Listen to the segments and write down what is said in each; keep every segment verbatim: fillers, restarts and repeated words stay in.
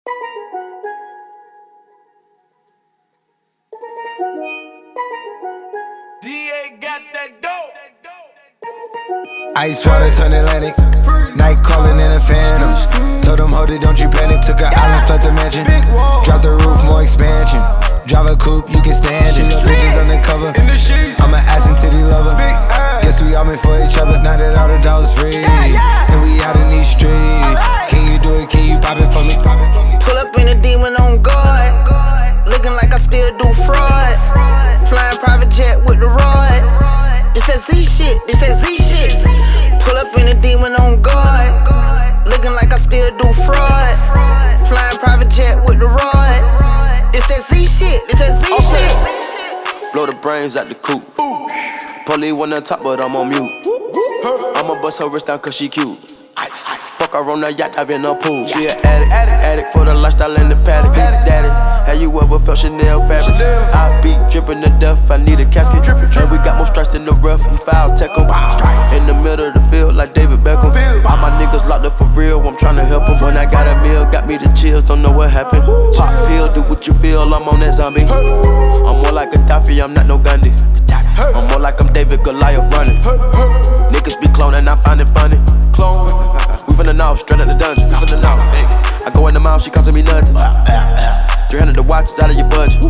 Ice water turn Atlantic, night calling in a phantom. Told them, hold it, don't you panic. Took an island, fled the mansion. Drop the roof, more expansion. Drive a coupe, you can stand it. Bitches undercover, I'm an ass and titty lover. Guess we all meant for each other. Now that all the dogs free, and we out in these streets. Can you do it, can you pop it for me? Pull up in a demon on guard, looking like I still do fraud. Flying private jet with the rod. This that Z shit, this that Z shit. Pull up in a demon on guard, looking like I still do fraud. Flying private jet with the rod. This that Z shit, this that Z okay. shit. Blow the brains out the coop. Polly one on top, but I'm on mute. I'ma bust her wrist down cause she cute. Fuck her on the yacht, I've been a pool. She an addict, addict for the lifestyle in the paddock. Daddy, have you ever felt Chanel fabric? I be dripping to death, I need a casket. And we got more strikes in the rough, we foul tech em. In the middle of the field like David Beckham. All my niggas locked up for real, I'm tryna help em. When I got a meal, got me the chills, don't know what happened. Pop pill, do what you feel, I'm on that zombie. I'm more like Gaddafi, I'm not no Gandhi. I'm more like I'm David Goliath running. Niggas be cloning, I find it funny. Clone. We finna know, straight out the dungeon. We finna know. I go in the mouth, she costing me nothing. three hundred the watch is out of your budget.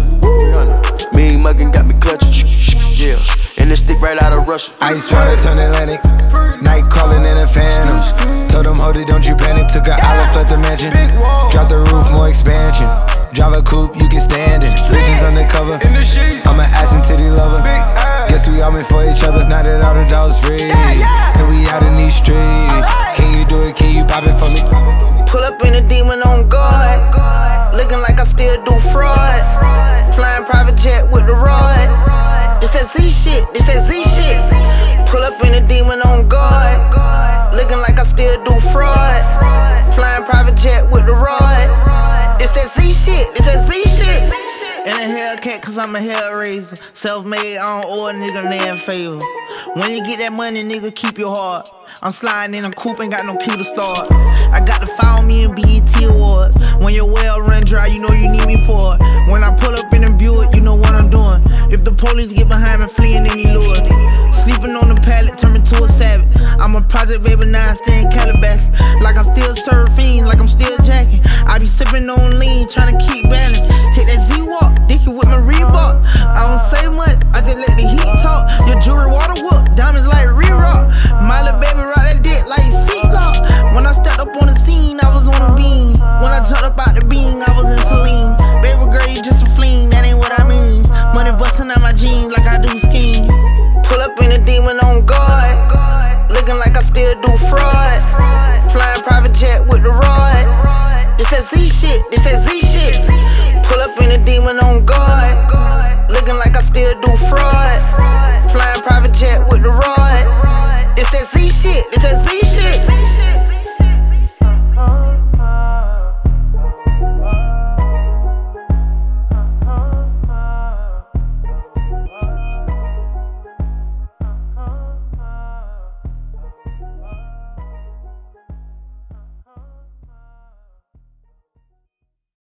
Mean muggin' got me clutching. Yeah, and this stick right out of Russia. Ice water turn Atlantic, night calling in a phantom. Told them, hold it, don't you panic. Took an island, fled the mansion. Drop the roof, more expansion. Drive a coupe, you can stand it. Bitches undercover, I'm an ass and titty lover. Guess we all meant for each other. Now that all the dogs free, and we out in these streets. Can you do it, can you pop it for me? Pull up in a demon on guard, looking like I still do fraud. Flying private jet with the rod. This that Z shit, this that Z shit. Pull up in a demon on guard, looking like I still do fraud. Flying private jet with the rod. This that Z shit, this that Z shit. In a Hellcat, cause I'm a hellraiser. Self-made, I don't owe a nigga land favor. When you get that money, nigga, keep your heart. I'm sliding in a coupe, ain't got no key to start. I got to follow me in B E T Awards. When your well run dry, you know you need me for it. When I pull up in a Buick, you know what I'm doing. If the police get behind me, fleeing any lure. Sleeping on the pallet, turn me to a savage. I'm a project baby, now I stay in Calabash. Like I'm still serve fiends, like I'm still jacking. I be sipping on lean, trying to keep balance. Hit that Z-Walk, dicky with my Reebok. I don't say much, I just let the heat talk. Your jewelry water whoop, diamonds like re-rock. My little baby rock that dick like C-Lock. When I stepped up on the scene, I was on a beam. When I jumped up out the beam, I was in Celine. Baby girl, you just a fleen, that ain't what I mean. Money busting out my jeans like I do skiing. Pull up in a demon on guard, looking like I still do fraud. Flying private jet with the rod. This that Z shit, this that Z shit. Pull up in a demon on guard.